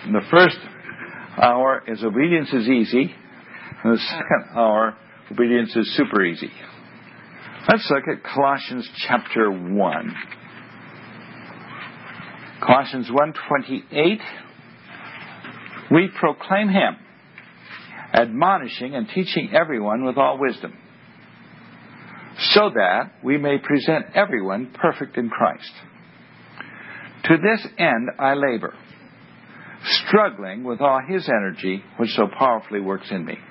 The first hour is obedience is easy. And the second hour, obedience is super easy. Let's look at Colossians chapter 1. Colossians 1:28. We proclaim Him, admonishing and teaching everyone with all wisdom, so that we may present everyone perfect in Christ. To this end I labor, struggling with all His energy, which so powerfully works in me.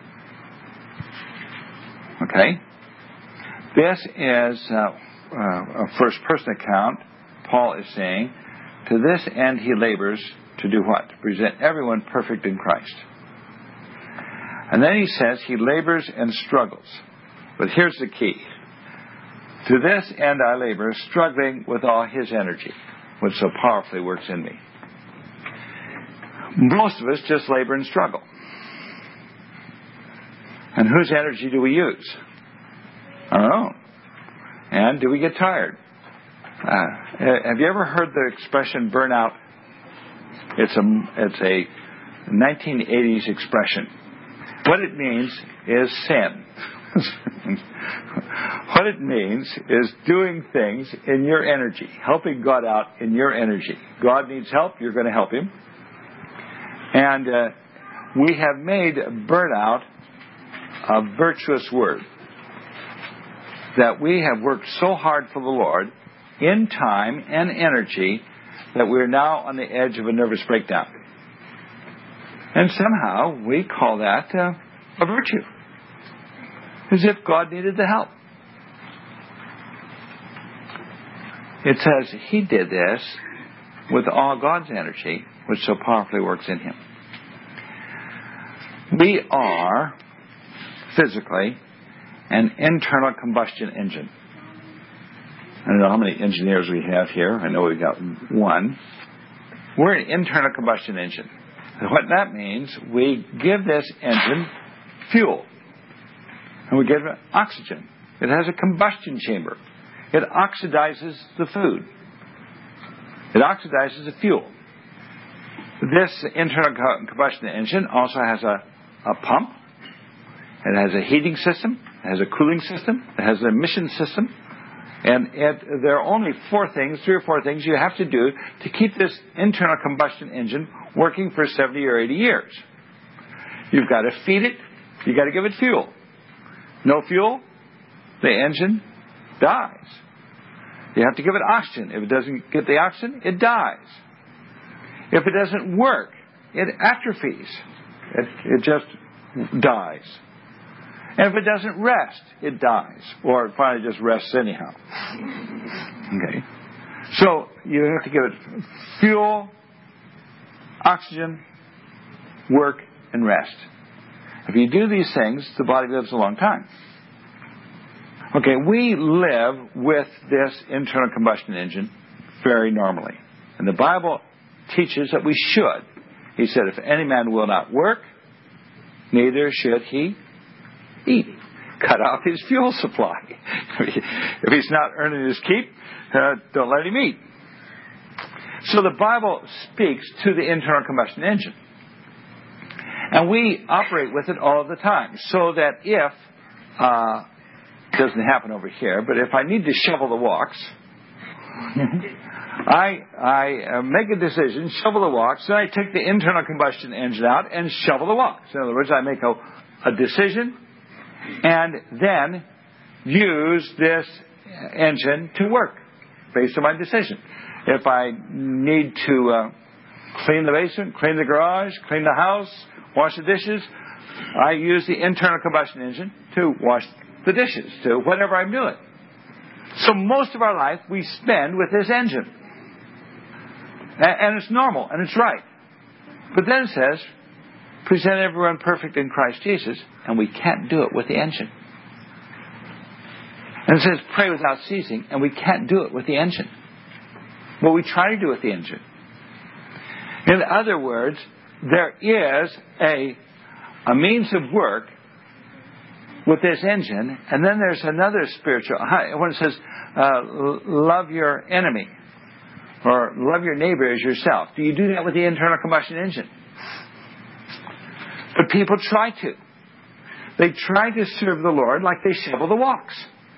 Okay? This is a first-person account. Paul is saying, to this end he labors to do what? To present everyone perfect in Christ. And then he says he labors and struggles. But here's the key. To this end I labor, struggling with all His energy, which so powerfully works in me. Most of us just labor and struggle. And whose energy do we use? Our own. And do we get tired? Have you ever heard the expression burnout? It's a 1980s expression. What it means is sin. What it means is doing things in your energy, helping God out in your energy. God needs help, you're going to help Him. And we have made burnout a virtuous word. That we have worked so hard for the Lord in time and energy that we're now on the edge of a nervous breakdown. And somehow we call that a virtue. As if God needed the help. It says He did this with all God's energy, which so powerfully works in Him. We are physically an internal combustion engine. I don't know how many engineers we have here. I know we've got one. We're an internal combustion engine. And what that means, we give this engine fuel. And we give it oxygen. It has a combustion chamber. It oxidizes the food. It oxidizes the fuel. This internal combustion engine also has a pump. It has a heating system. It has a cooling system. It has an emission system. And there are only three or four things you have to do to keep this internal combustion engine working for 70 or 80 years. You've got to feed it. You've got to give it fuel. No fuel, the engine dies. You have to give it oxygen. If it doesn't get the oxygen, it dies. If it doesn't work, it atrophies. It just dies. And if it doesn't rest, it dies. Or it finally just rests anyhow. Okay. So you have to give it fuel, oxygen, work, and rest. If you do these things, the body lives a long time. Okay, we live with this internal combustion engine very normally. And the Bible teaches that we should. He said, if any man will not work, neither should he eat. Cut off his fuel supply. If he's not earning his keep, don't let him eat. So the Bible speaks to the internal combustion engine. And we operate with it all the time. So that if, it doesn't happen over here, but if I need to shovel the walks, I make a decision, shovel the walks, then I take the internal combustion engine out and shovel the walks. In other words, I make a decision and then use this engine to work based on my decision. If I need to clean the basement, clean the garage, clean the house, wash the dishes, I use the internal combustion engine to wash the dishes, to whatever I'm doing. So most of our life we spend with this engine. And it's normal, and it's right. But then it says, present everyone perfect in Christ Jesus, and we can't do it with the engine. And it says, pray without ceasing, and we can't do it with the engine. Well, we try to do it with the engine. In other words, there is a means of work with this engine, and then there's another spiritual, when it says, love your enemy, or love your neighbor as yourself. Do you do that with the internal combustion engine? But people try to. They try to serve the Lord like they shovel the walks.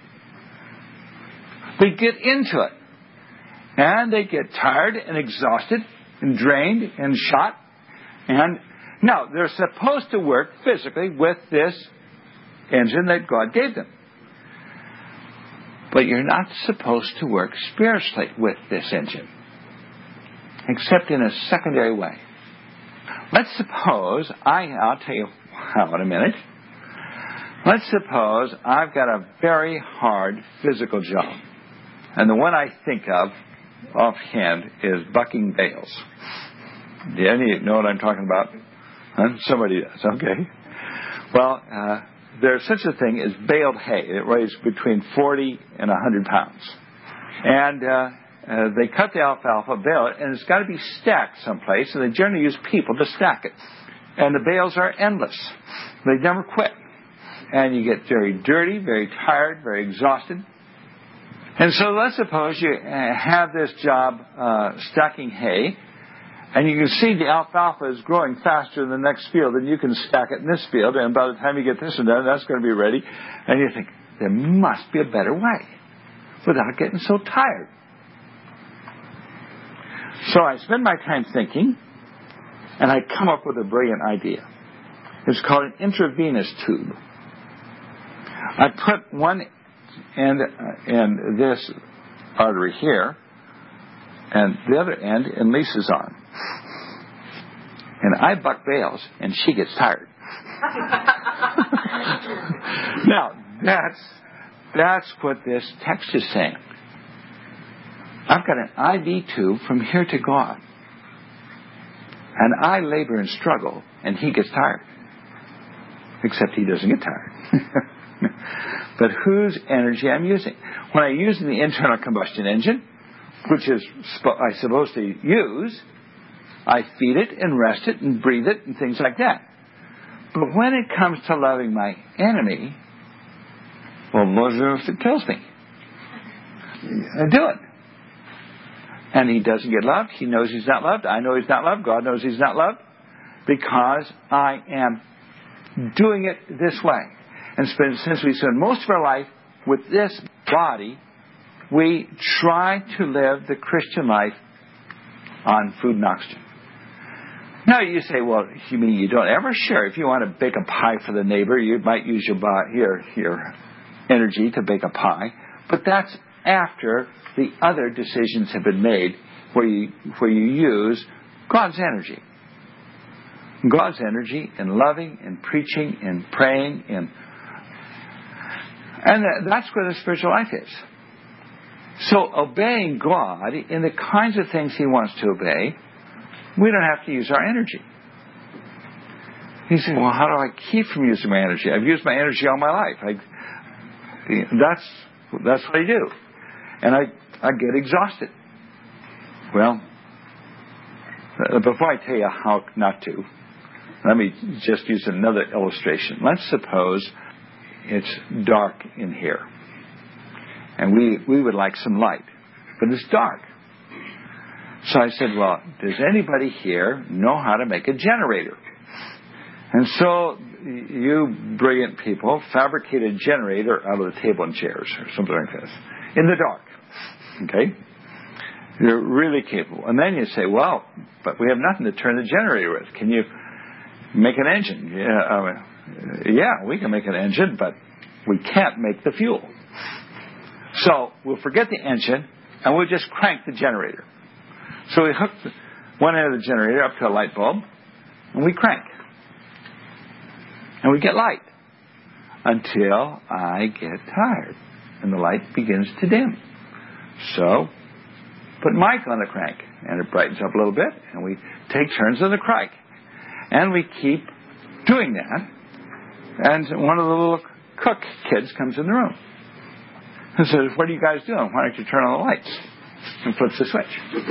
They get into it. And they get tired and exhausted and drained and shot. And now, they're supposed to work physically with this engine that God gave them. But you're not supposed to work spiritually with this engine. Except in a secondary way. Let's suppose, I'll tell you how in a minute. Let's suppose I've got a very hard physical job. And the one I think of offhand is bucking bales. Do any know what I'm talking about? Huh? Somebody does. Okay. Well, there's such a thing as baled hay. It weighs between 40 and 100 pounds. And they cut the alfalfa, bale it, and it's got to be stacked someplace, and they generally use people to stack it. And the bales are endless. They never quit. And you get very dirty, very tired, very exhausted. And so let's suppose you have this job stacking hay, and you can see the alfalfa is growing faster in the next field than you can stack it in this field, and by the time you get this one done, that's going to be ready. And you think, there must be a better way without getting so tired. So I spend my time thinking, and I come up with a brilliant idea. It's called an intravenous tube. I put one end in this artery here, and the other end in Lisa's arm. And I buck bales, and she gets tired. Now, that's what this text is saying. I've got an IV tube from here to God. And I labor and struggle, and he gets tired. Except he doesn't get tired. But whose energy I'm using? When I use the internal combustion engine, which is I'm supposed to use, I feed it and rest it and breathe it and things like that. But when it comes to loving my enemy, well, Lord, if it kills me, I do it. And he doesn't get loved. He knows he's not loved. I know he's not loved. God knows he's not loved. Because I am doing it this way. And since we spend most of our life with this body, we try to live the Christian life on food and oxygen. Now you say, well, you mean you don't ever? Sure, if you want to bake a pie for the neighbor, you might use your energy to bake a pie. But that's after the other decisions have been made where you use God's energy. God's energy in loving and preaching and praying and that's where the spiritual life is. So obeying God in the kinds of things he wants to obey, we don't have to use our energy. You say, well, how do I keep from using my energy? I've used my energy all my life. That's what I do. And I get exhausted. Well, before I tell you how not to, let me just use another illustration. Let's suppose it's dark in here. And we would like some light. But it's dark. So I said, well, does anybody here know how to make a generator? And so you brilliant people fabricate a generator out of the table and chairs or something like this. In the dark. Okay? You're really capable. And then you say, well, but we have nothing to turn the generator with. Can you make an engine? Yeah, we can make an engine, but we can't make the fuel. So we'll forget the engine, and we'll just crank the generator. So we hook one end of the generator up to a light bulb, and we crank. And we get light until I get tired, and the light begins to dim. So put Mike on the crank, and it brightens up a little bit, and we take turns on the crank. And we keep doing that. And one of the little cook kids comes in the room and says, what are you guys doing? Why don't you turn on the lights? And flips the switch.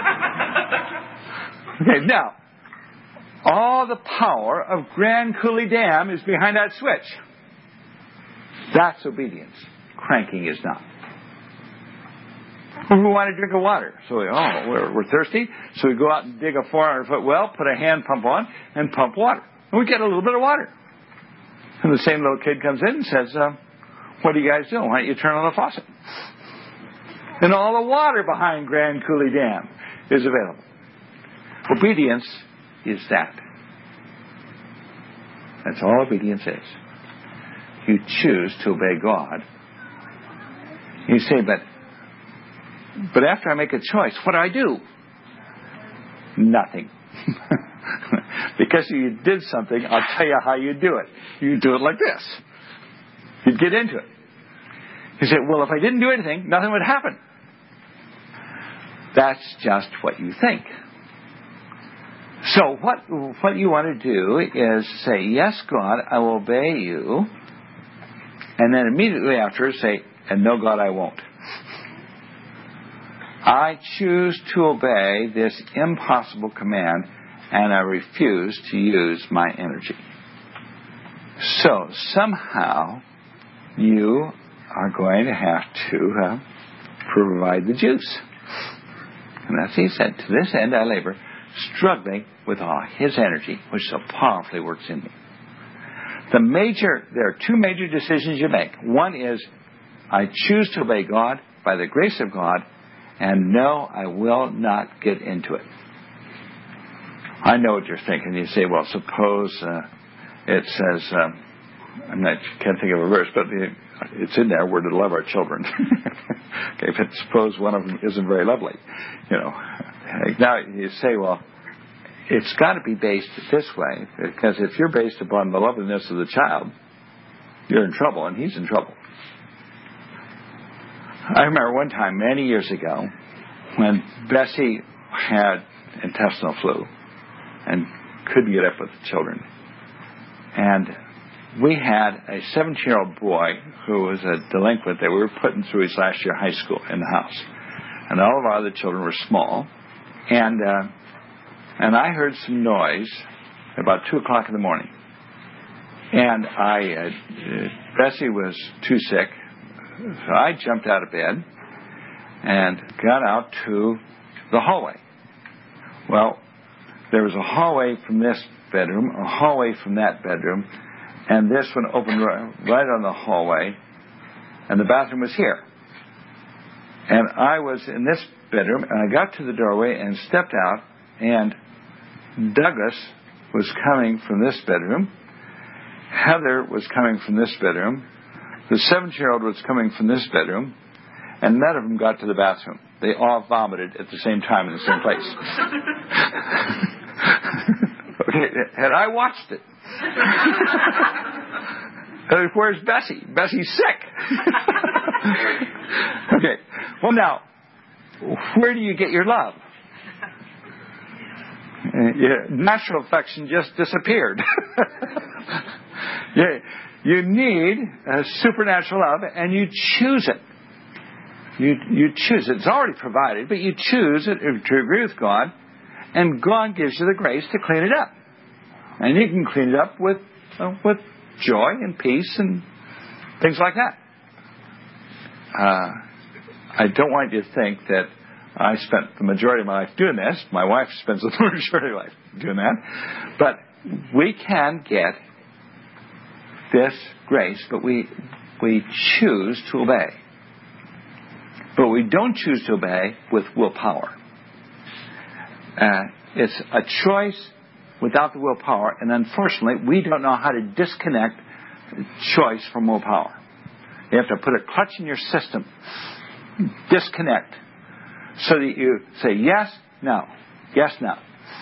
Okay, now, all the power of Grand Coulee Dam is behind that switch. That's obedience. Cranking is not. We want a drink of water. So we're thirsty. So we go out and dig a 400-foot well, put a hand pump on, and pump water. And we get a little bit of water. And the same little kid comes in and says, what are you guys doing? Why don't you turn on the faucet? And all the water behind Grand Coulee Dam is available. Obedience is that. That's all obedience is. You choose to obey God. You say, but after I make a choice, what do? Nothing. Because you did something, I'll tell you how you do it. You do it like this. You get into it. You say, well, if I didn't do anything, nothing would happen. That's just what you think. So what you want to do is say, yes, God, I will obey you. And then immediately after say, and no, God, I won't. I choose to obey this impossible command, and I refuse to use my energy. So somehow you are going to have to provide the juice. And that's he said, to this end I labor, struggling with all his energy, which so powerfully works in me. There are two major decisions you make. One is, I choose to obey God by the grace of God, and no, I will not get into it. I know what you're thinking. You say, well, suppose it says, can't think of a verse, but it's in there, we're to love our children. Okay, but suppose one of them isn't very lovely. Now you say, well, it's got to be based this way, because if you're based upon the loveliness of the child, you're in trouble, and he's in trouble. I remember one time, many years ago, when Bessie had intestinal flu and couldn't get up with the children. And we had a 17-year-old boy who was a delinquent that we were putting through his last year of high school in the house. And all of our other children were small. And I heard some noise about 2 o'clock in the morning. And Bessie was too sick. So I jumped out of bed and got out to the hallway. Well, there was a hallway from this bedroom, a hallway from that bedroom, and this one opened right on the hallway, and the bathroom was here. And I was in this bedroom, and I got to the doorway and stepped out, and Douglas was coming from this bedroom, Heather was coming from this bedroom, the 17-year-old was coming from this bedroom, and none of them got to the bathroom. They all vomited at the same time in the same place. Okay, and I watched it. Where's Bessie? Bessie's sick. Okay, well now, where do you get your love? Natural affection just disappeared. You need a supernatural love, and you choose it. You choose it. It's already provided, but you choose it to agree with God, and God gives you the grace to clean it up. And you can clean it up with joy and peace and things like that. I don't want you to think that I spent the majority of my life doing this. My wife spends the majority of her life doing that. But we can get this grace, but we choose to obey. But we don't choose to obey with willpower. It's a choice without the willpower, and unfortunately, we don't know how to disconnect choice from willpower. You have to put a clutch in your system, disconnect, so that you say yes, no, yes, no.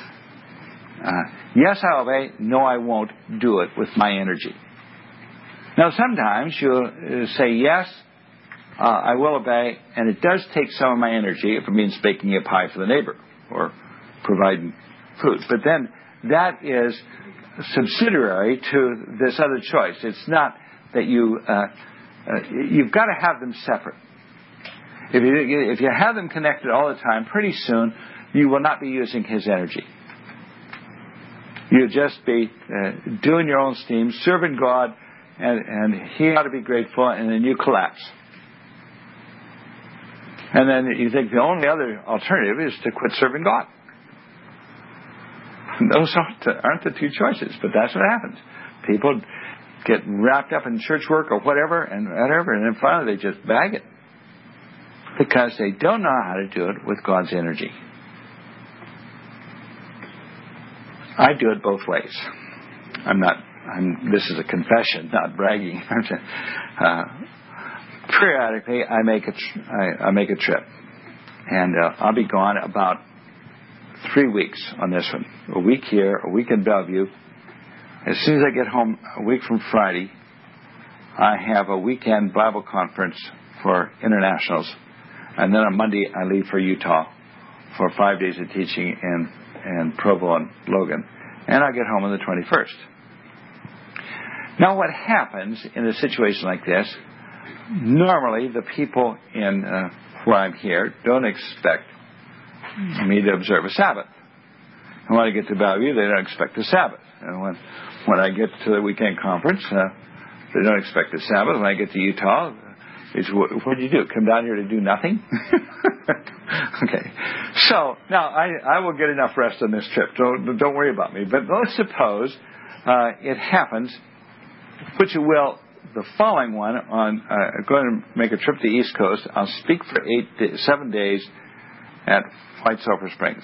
Yes, I'll obey. No, I won't do it with my energy. Now, sometimes you'll say yes, I will obey, and it does take some of my energy if it means baking a pie for the neighbor or providing food. But then that is subsidiary to this other choice. It's not that you've got to have them separate. If you have them connected all the time, pretty soon you will not be using his energy. You'll just be doing your own steam, serving God, and he ought to be grateful, and then you collapse. And then you think the only other alternative is to quit serving God. Those aren't the two choices, but that's what happens. People get wrapped up in church work or whatever, and then finally they just bag it. Because they don't know how to do it with God's energy. I do it both ways. This is a confession, not bragging. Periodically, I make a trip, and I'll be gone about 3 weeks on this one. A week here, a week in Bellevue. As soon as I get home, a week from Friday, I have a weekend Bible conference for internationals, and then on Monday I leave for Utah for 5 days of teaching in Provo and Logan, and I get home on the 21st. Now, what happens in a situation like this? Normally, the people in where I'm here don't expect me to observe a Sabbath. And when I get to Bellevue, they don't expect a Sabbath. And when I get to the weekend conference, they don't expect a Sabbath. When I get to Utah, it's, what do you do? Come down here to do nothing? Okay. So, now, I will get enough rest on this trip. Don't worry about me. But let's suppose it happens, which it will, the following one, I'm going to make a trip to the East Coast. I'll speak for 7 days at White Sulphur Springs.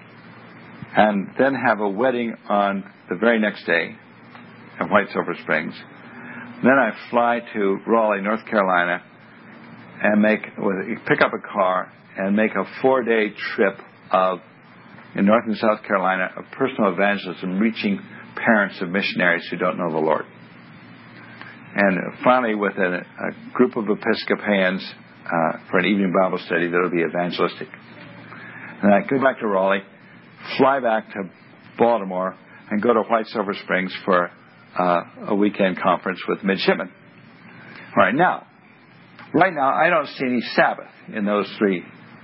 And then have a wedding on the very next day at White Sulphur Springs. Then I fly to Raleigh, North Carolina, and pick up a car and make a 4-day trip in North and South Carolina of personal evangelism, reaching parents of missionaries who don't know the Lord. And finally, with a group of Episcopalians for an evening Bible study that will be evangelistic. And I go back to Raleigh, fly back to Baltimore, and go to White Sulphur Springs for a weekend conference with midshipmen. Right now, I don't see any Sabbath in those 3.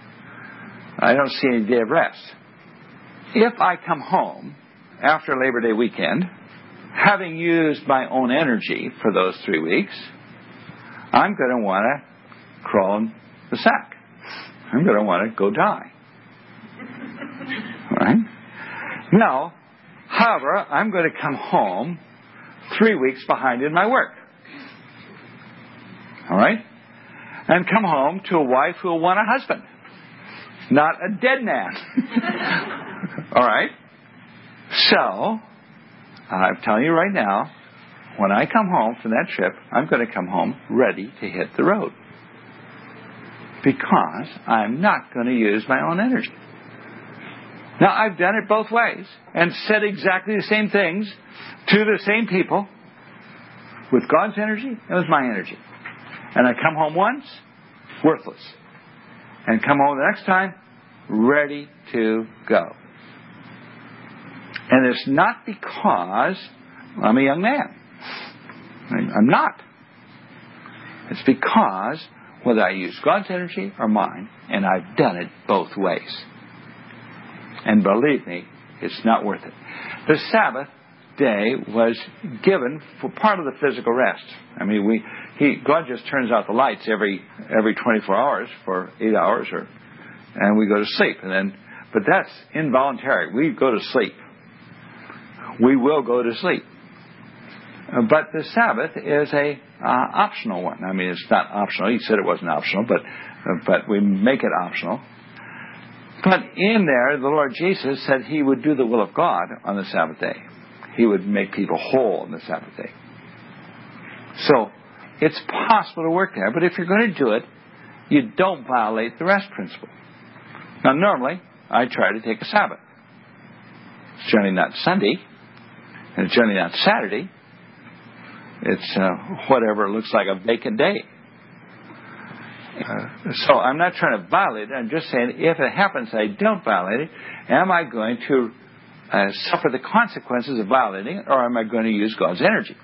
I don't see any day of rest. If I come home after Labor Day weekend, having used my own energy for those 3 weeks, I'm going to want to crawl in the sack. I'm going to want to go die. Right? Now, however, I'm going to come home 3 weeks behind in my work. All right? And come home to a wife who will want a husband, not a dead man. All right? So, I'm telling you right now, when I come home from that trip, I'm going to come home ready to hit the road. Because I'm not going to use my own energy. Now, I've done it both ways and said exactly the same things to the same people with God's energy and with my energy. And I come home once, worthless. And come home the next time, ready to go. And it's not because I'm a young man. I'm not. It's because whether I use God's energy or mine, and I've done it both ways. And believe me, it's not worth it. The Sabbath day was given for part of the physical rest. I mean, God just turns out the lights every 24 hours for 8 hours, and we go to sleep. But that's involuntary. We go to sleep. We will go to sleep. But the Sabbath is a optional one. I mean, it's not optional. He said it wasn't optional, but we make it optional. But in there, the Lord Jesus said He would do the will of God on the Sabbath day. He would make people whole on the Sabbath day. So, it's possible to work there, but if you're going to do it, you don't violate the rest principle. Now, normally, I try to take a Sabbath. It's generally not Sunday, and it's generally not Saturday. It's whatever looks like a vacant day. So I'm not trying to violate it. I'm just saying if it happens I don't violate it, am I going to suffer the consequences of violating it, or am I going to use God's energy?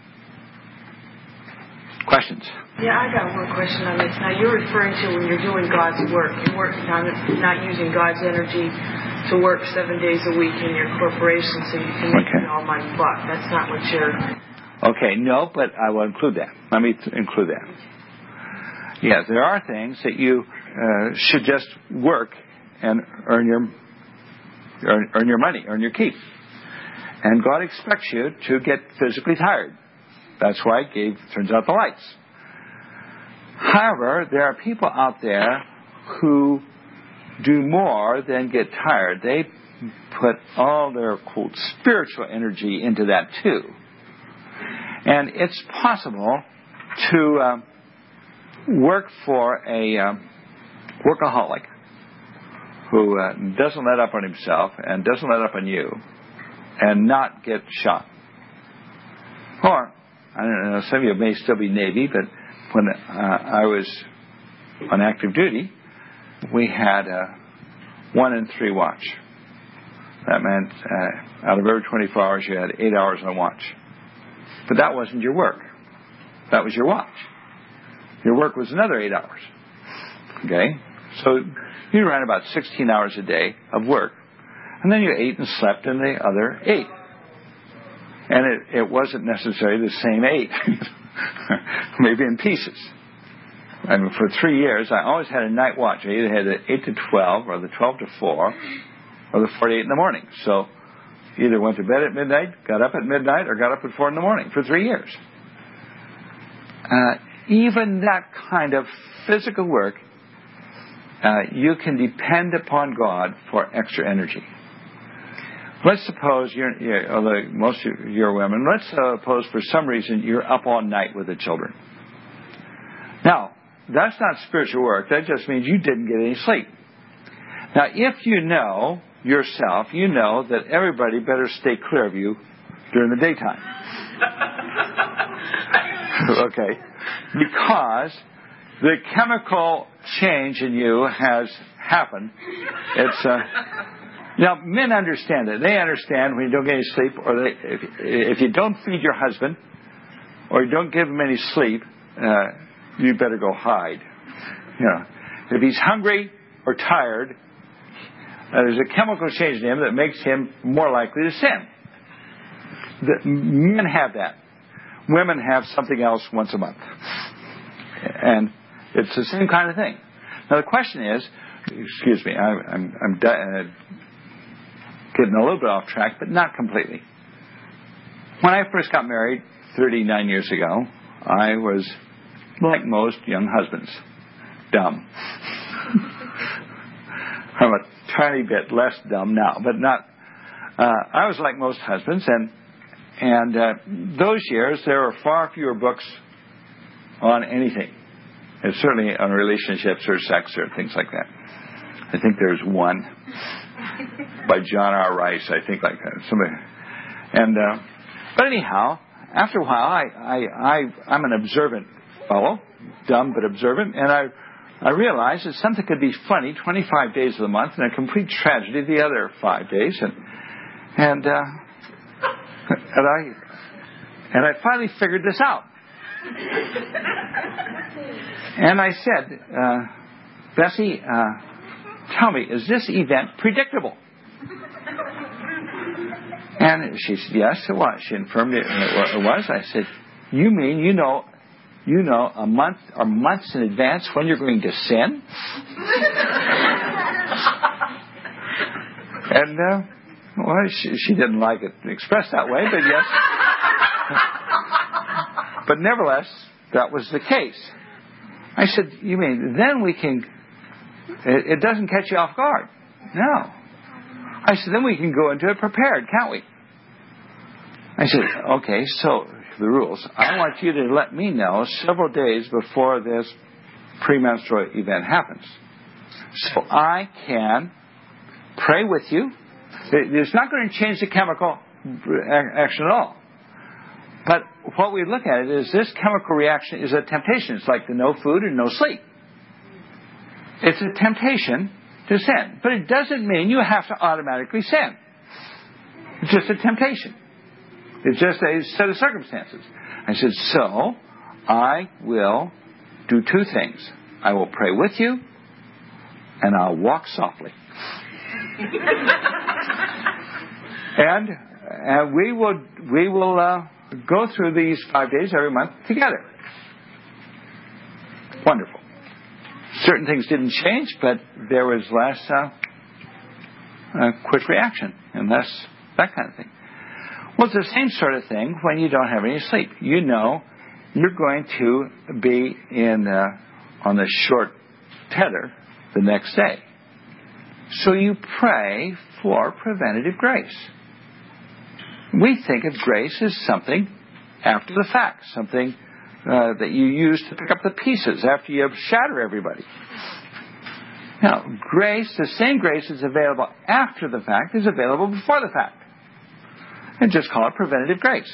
Questions? Yeah, I got one question on this. Now, you're referring to when you're doing God's work. You're working on it, not using God's energy to work 7 days a week in your corporation so you can make all money buck. That's not what you're... Okay, no, but I will include that. Let me include that. Yes, there are things that you should just work and earn your money, earn your keep. And God expects you to get physically tired. That's why He turns out the lights. However, there are people out there who do more than get tired. They put all their, quote, spiritual energy into that too. And it's possible to work for a workaholic who doesn't let up on himself and doesn't let up on you and not get shot. Or, I don't know, some of you may still be Navy, but when I was on active duty, we had a 1 in 3 watch. That meant out of every 24 hours, you had 8 hours on watch. But that wasn't your work. That was your watch. Your work was another 8 hours. Okay? So you ran about 16 hours a day of work. And then you ate and slept in the other 8. And it wasn't necessarily the same 8. Maybe in pieces. I mean, for 3 years, I always had a night watch. I either had the 8 to 12 or the 12 to 4 or the 4 to 8 in the morning. So either went to bed at midnight, got up at midnight, or got up at 4 in the morning for 3 years. Even that kind of physical work, you can depend upon God for extra energy. Let's suppose although most of you're women, let's suppose for some reason you're up all night with the children. Now, that's not spiritual work. That just means you didn't get any sleep. Now, if you know yourself, you know that everybody better stay clear of you during the daytime. Okay? Because the chemical change in you has happened. It's now, men understand it. They understand when you don't get any sleep, or if you don't feed your husband, or you don't give him any sleep, you better go hide. You know, if he's hungry or tired, there's a chemical change in him that makes him more likely to sin. Men have that. Women have something else once a month. And it's the same kind of thing. Now the question is, excuse me, I'm getting a little bit off track, but not completely. When I first got married 39 years ago, I was, like most young husbands, dumb. I'm a tiny bit less dumb now, but not. I was like most husbands, and those years there were far fewer books on anything. And certainly on relationships or sex or things like that. I think there's one by John R. Rice, I think, like that. Somebody. But anyhow, after a while, I'm an observant fellow, dumb but observant, and I realized that something could be funny 25 days of the month and a complete tragedy the other 5 days, and I finally figured this out. And I said, Bessie, tell me, is this event predictable? And she said, yes, it was. She affirmed it was. I said, you mean you know a month or months in advance when you're going to sin? And, well, she didn't like it expressed that way, but yes. But nevertheless, that was the case. I said, you mean, then we can, it doesn't catch you off guard. No. I said, then we can go into it prepared, can't we? I said, okay, so the rules. I want you to let me know several days before this premenstrual event happens. So I can pray with you. It's not going to change the chemical action at all. But what we look at it is this chemical reaction is a temptation. It's like the no food and no sleep. It's a temptation to sin. But it doesn't mean you have to automatically sin. It's just a temptation. It's just a set of circumstances. I said, so I will do two things. I will pray with you, and I'll walk softly. and we will go through these 5 days every month together. Wonderful. certain things didn't change, but there was less quick reaction and less that kind of thing. Well, it's the same sort of thing when you don't have any sleep. You know you're going to be on the short tether the next day. So you pray for preventative grace. We think of grace as something after the fact, something that you use to pick up the pieces after you shatter everybody. Now, grace, the same grace is available after the fact is available before the fact. And just call it preventative grace.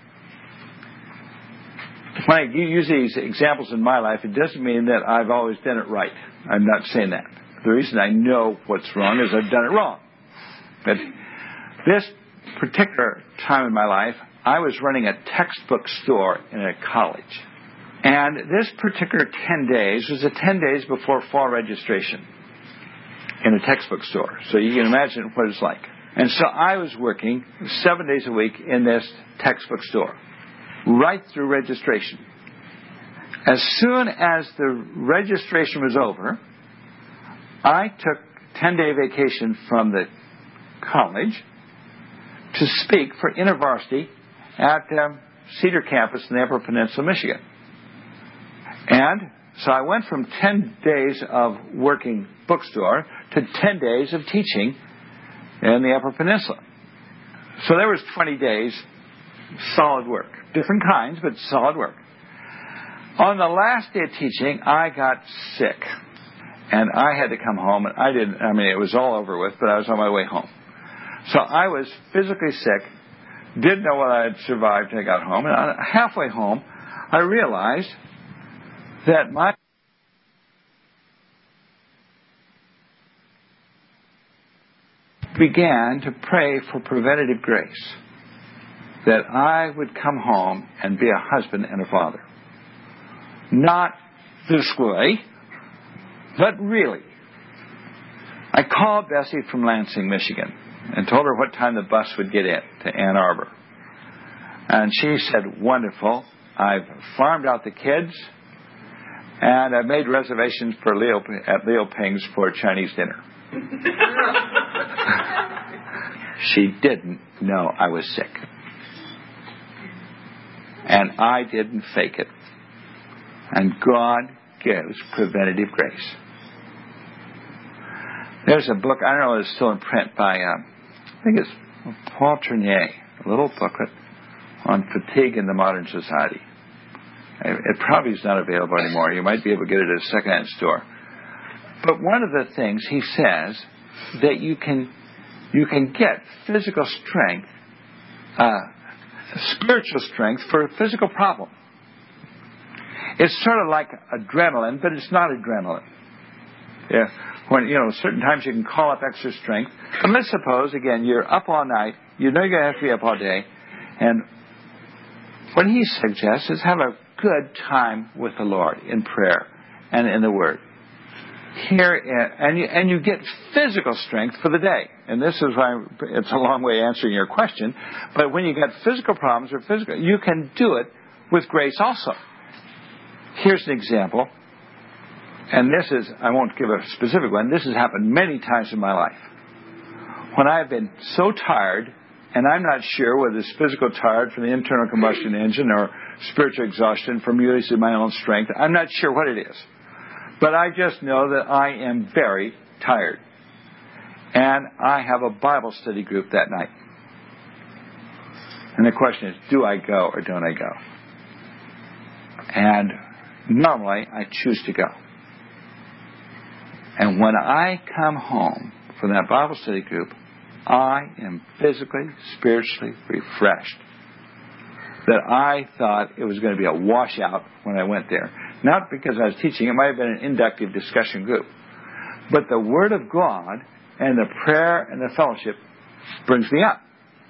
When I use these examples in my life, it doesn't mean that I've always done it right. I'm not saying that. The reason I know what's wrong is I've done it wrong. But this particular time in my life, I was running a textbook store in a college. And this particular 10 days was the 10 days before fall registration in a textbook store. So you can imagine what it's like. And so I was working 7 days a week in this textbook store, right through registration. As soon as the registration was over, I took a 10-day vacation from the college to speak for InterVarsity at Cedar Campus in the Upper Peninsula, Michigan. And so I went from 10 days of working bookstore to 10 days of teaching in the Upper Peninsula. So there was 20 days solid work. Different kinds, but solid work. On the last day of teaching, I got sick. And I had to come home. And it was all over with, but I was on my way home. So I was physically sick. Didn't know whether I had survived till I got home. And halfway home, I realized that my began to pray for preventative grace, that I would come home and be a husband and a father. Not physically, but really. I called Bessie from Lansing, Michigan, and told her what time the bus would get in to Ann Arbor. And she said, wonderful. I've farmed out the kids, and I've made reservations for at Leo Ping's for Chinese dinner. She didn't know I was sick. And I didn't fake it. And God gives preventative grace. There's a book, I don't know if it's still in print, by, I think it's Paul Tournier, a little booklet on fatigue in the modern society. It probably is not available anymore. You might be able to get it at a secondhand store. But one of the things he says that you can get physical strength, spiritual strength for a physical problem. It's sort of like adrenaline, but it's not adrenaline. Yeah. When, certain times you can call up extra strength. But let's suppose, again, you're up all night. You know you're going to have to be up all day. And what he suggests is have a good time with the Lord in prayer and in the Word. And you get physical strength for the day. And this is why it's a long way answering your question. But when you get physical problems you can do it with grace also. Here's an example. And this is, I won't give a specific one, this has happened many times in my life. When I've been so tired, and I'm not sure whether it's physical tired from the internal combustion engine or spiritual exhaustion from using my own strength, I'm not sure what it is. But I just know that I am very tired. And I have a Bible study group that night. And the question is, do I go or don't I go? And normally I choose to go. And when I come home from that Bible study group, I am physically, spiritually refreshed. That I thought it was going to be a washout when I went there. Not because I was teaching, it might have been an inductive discussion group. But the Word of God and the prayer and the fellowship brings me up.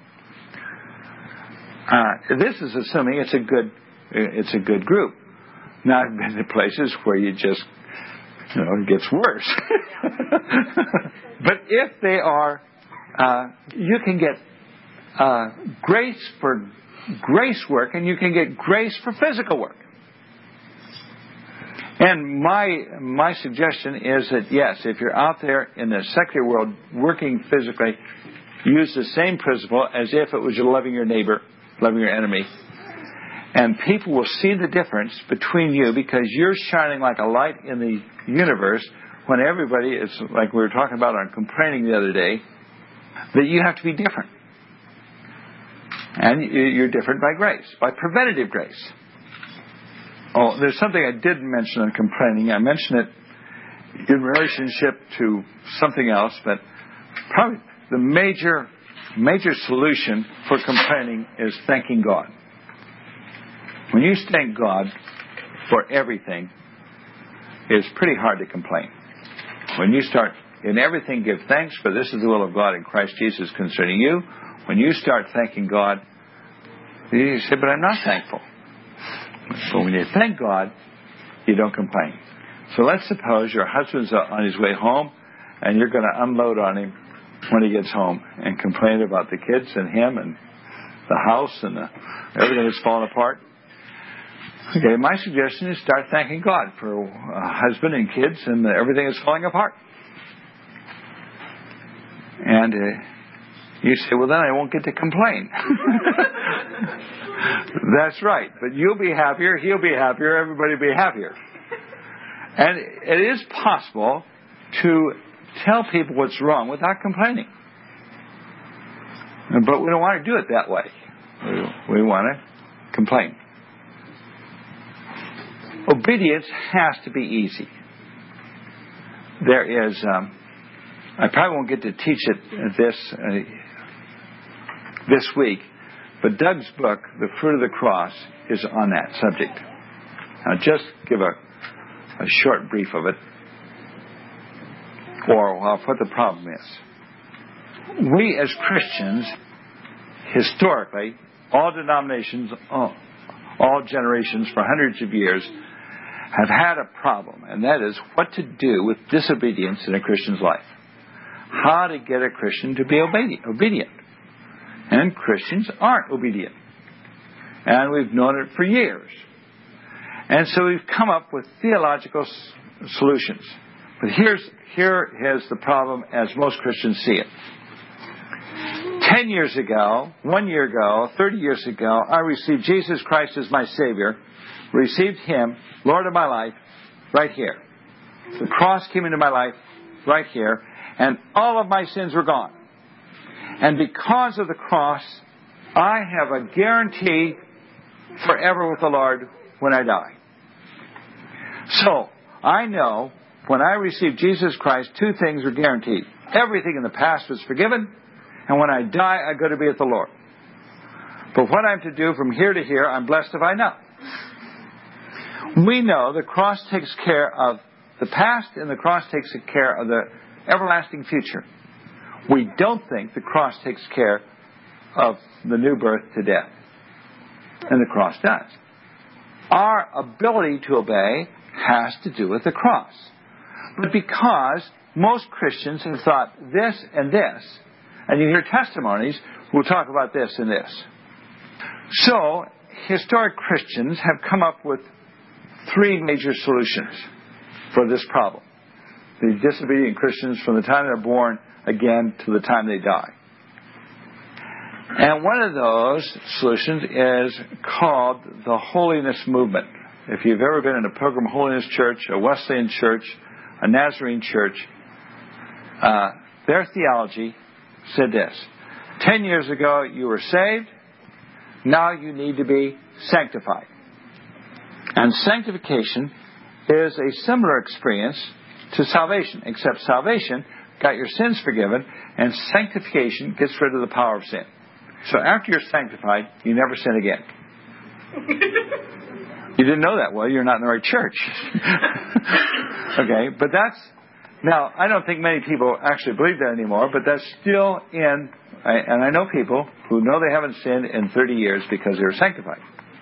This is assuming it's a good group. Now I've been to places where you just, it gets worse. But if they are, you can get grace for grace work, and you can get grace for physical work. And my suggestion is that, yes, if you're out there in the secular world working physically, use the same principle as if it was loving your neighbor, loving your enemy. And people will see the difference between you because you're shining like a light in the universe when everybody is, like we were talking about on complaining the other day, that you have to be different. And you're different by grace, by preventative grace. Oh, there's something I didn't mention on complaining. I mentioned it in relationship to something else, but probably the major solution for complaining is thanking God. When you thank God for everything, it's pretty hard to complain. When you start, in everything give thanks, for this is the will of God in Christ Jesus concerning you. When you start thanking God, you say, but I'm not thankful. But when you thank God, you don't complain. So let's suppose your husband's on his way home, and you're going to unload on him when he gets home and complain about the kids and him and the house and everything that's falling apart. Okay, my suggestion is start thanking God for husband and kids and everything is falling apart. And you say, well, then I won't get to complain. That's right. But you'll be happier, he'll be happier, everybody will be happier. And it is possible to tell people what's wrong without complaining. But we don't want to do it that way. We want to complain. Obedience has to be easy. There is, I probably won't get to teach it this week, but Doug's book, The Fruit of the Cross, is on that subject. I'll just give a short brief of it, or what the problem is. We as Christians, historically, all denominations, all generations for hundreds of years, have had a problem, and that is what to do with disobedience in a Christian's life. How to get a Christian to be obedient. And Christians aren't obedient. And we've known it for years. And so we've come up with theological solutions. But here is the problem as most Christians see it. 10 years ago, 1 year ago, 30 years ago, I received Jesus Christ as my Savior, received Him, Lord of my life, right here. The cross came into my life right here, and all of my sins were gone. And because of the cross, I have a guarantee forever with the Lord when I die. So, I know when I received Jesus Christ, two things are guaranteed. Everything in the past was forgiven, and when I die, I go to be with the Lord. But what I'm to do from here to here, I'm blessed if I know. We know the cross takes care of the past, and the cross takes care of the everlasting future. We don't think the cross takes care of the new birth to death. And the cross does. Our ability to obey has to do with the cross. But because most Christians have thought this and this, and you hear testimonies, we'll talk about this and this. So, historic Christians have come up with three major solutions for this problem. The disobedient Christians from the time they're born again to the time they die. And one of those solutions is called the holiness movement. If you've ever been in a Pilgrim Holiness Church, a Wesleyan church, a Nazarene church, their theology said this: 10 years ago you were saved, now you need to be sanctified. And sanctification is a similar experience to salvation, except salvation got your sins forgiven, and sanctification gets rid of the power of sin. So after you're sanctified, you never sin again. You didn't know that. Well, you're not in the right church. Okay, but now, I don't think many people actually believe that anymore, but that's still in, and I know people who know they haven't sinned in 30 years because they were sanctified.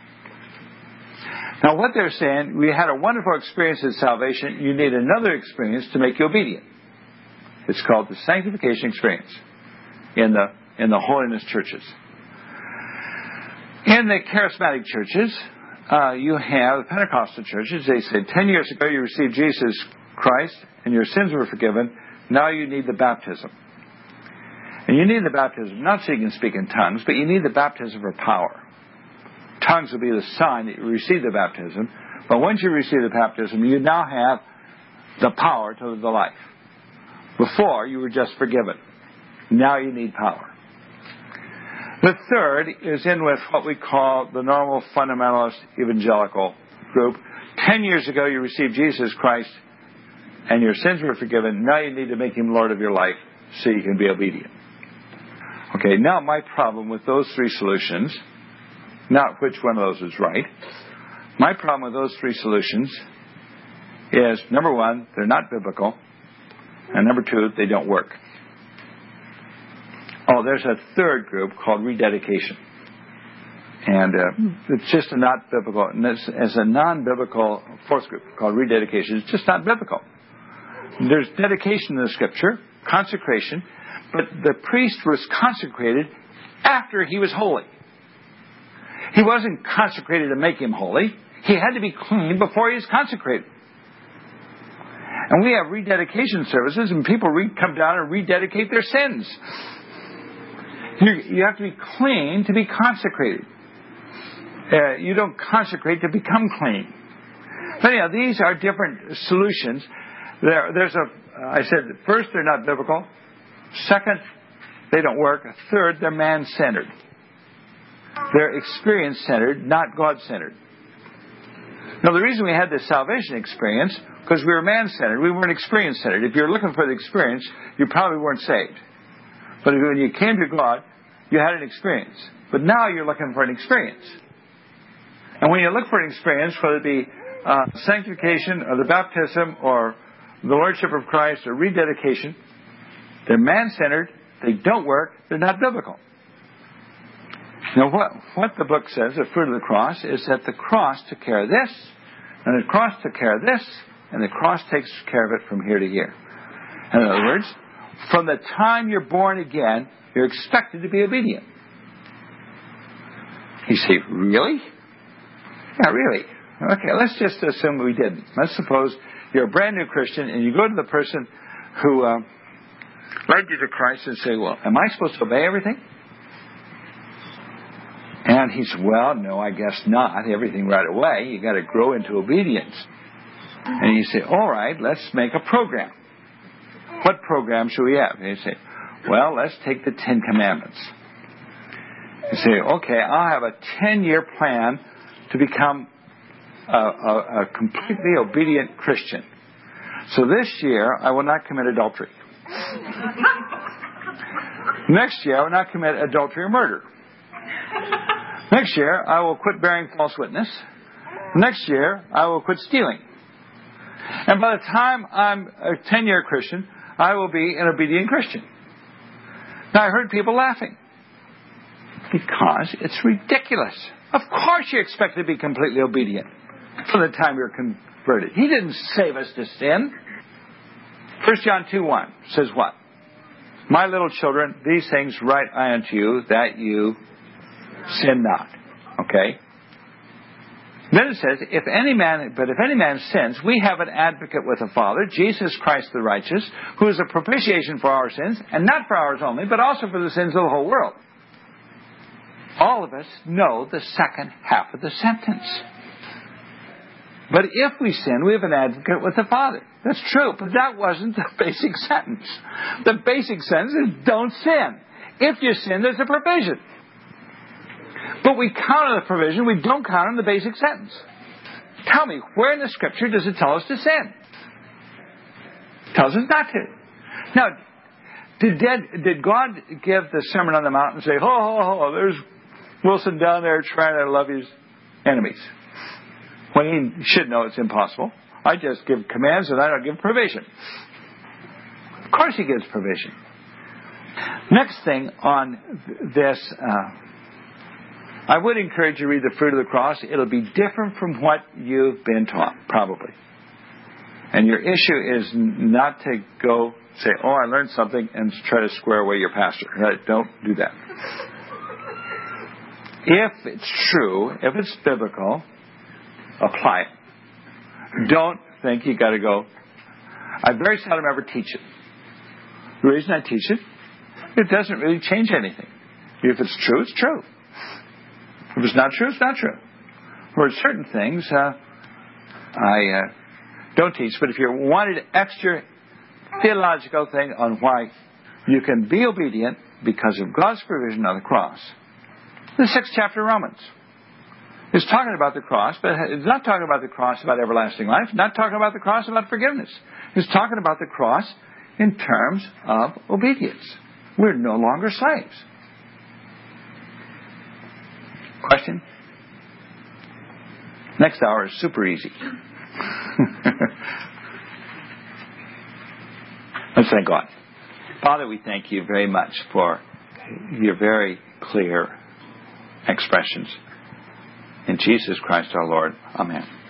Now, what they're saying, we had a wonderful experience in salvation, you need another experience to make you obedient. It's called the sanctification experience in the holiness churches. In the charismatic churches, you have the Pentecostal churches. They say 10 years ago you received Jesus Christ and your sins were forgiven. Now you need the baptism. And you need the baptism, not so you can speak in tongues, but you need the baptism for power. Tongues will be the sign that you receive the baptism. But once you receive the baptism, you now have the power to live the life. Before, you were just forgiven. Now you need power. The third is in with what we call the normal fundamentalist evangelical group. 10 years ago, you received Jesus Christ and your sins were forgiven. Now you need to make Him Lord of your life so you can be obedient. Okay, now my problem with those three solutions, not which one of those is right, my problem with those three solutions is, number one, they're not biblical, and number two, they don't work. Oh, there's a third group called rededication. And it's just not biblical. And as a non-biblical fourth group called rededication, it's just not biblical. There's dedication in the Scripture, consecration, but the priest was consecrated after he was holy. He wasn't consecrated to make him holy. He had to be clean before he was consecrated. And we have rededication services, and people come down and rededicate their sins. You have to be clean to be consecrated. You don't consecrate to become clean. But anyhow, these are different solutions. I said, first, they're not biblical. Second, they don't work. Third, they're man-centered. They're experience-centered, not God-centered. Now, the reason we had this salvation experience, because we were man-centered, we weren't experience-centered. If you're looking for the experience, you probably weren't saved. But when you came to God, you had an experience. But now you're looking for an experience. And when you look for an experience, whether it be sanctification or the baptism or the Lordship of Christ or rededication, they're man-centered, they don't work, they're not biblical. Now what the book says, the fruit of the cross, is that the cross took care of this, and the cross took care of this, and the cross takes care of it from here to here. In other words, from the time you're born again, you're expected to be obedient. You say, really? Yeah, really. Okay, let's just assume we didn't. Let's suppose you're a brand new Christian and you go to the person who led you to Christ and say, well, am I supposed to obey everything? And he said, well, no, I guess not. Everything right away. You got to grow into obedience. And you say, all right, let's make a program. What program should we have? And you say, well, let's take the 10 Commandments. You say, okay, I'll have a 10-year plan to become a completely obedient Christian. So this year, I will not commit adultery. Next year, I will not commit adultery or murder. Next year, I will quit bearing false witness. Next year, I will quit stealing. And by the time I'm a 10-year Christian, I will be an obedient Christian. Now, I heard people laughing. Because it's ridiculous. Of course you expect to be completely obedient from the time you're converted. He didn't save us to sin. 1 John 2:1 says what? My little children, these things write I unto you, that you sin not. Okay? Then it says, if any man sins, we have an advocate with the Father, Jesus Christ the righteous, who is a propitiation for our sins, and not for ours only, but also for the sins of the whole world. All of us know the second half of the sentence. But if we sin, we have an advocate with the Father. That's true, but that wasn't the basic sentence. The basic sentence is don't sin. If you sin, there's a provision. But we count on the provision, we don't count on the basic sentence. Tell me, where in the Scripture does it tell us to sin? It tells us not to. Now, did God give the Sermon on the Mount and say, ho, ho, ho, there's Wilson down there trying to love his enemies? When he should know it's impossible. I just give commands and I don't give provision. Of course he gives provision. Next thing on this, I would encourage you to read The Fruit of the Cross. It'll be different from what you've been taught, probably. And your issue is not to go say, oh, I learned something, and try to square away your pastor. Don't do that. If it's true, if it's biblical, apply it. Don't think you got to go. I very seldom ever teach it. The reason I teach it, it doesn't really change anything. If it's true, it's true. If it's not true, it's not true. For certain things, I don't teach. But if you wanted an extra theological thing on why you can be obedient because of God's provision on the cross, the 6th chapter of Romans is talking about the cross, but it's not talking about the cross about everlasting life, not talking about the cross about forgiveness. It's talking about the cross in terms of obedience. We're no longer slaves. Question? Next hour is super easy. Let's thank God. Father, we thank you very much for your very clear expressions. In Jesus Christ our Lord. Amen.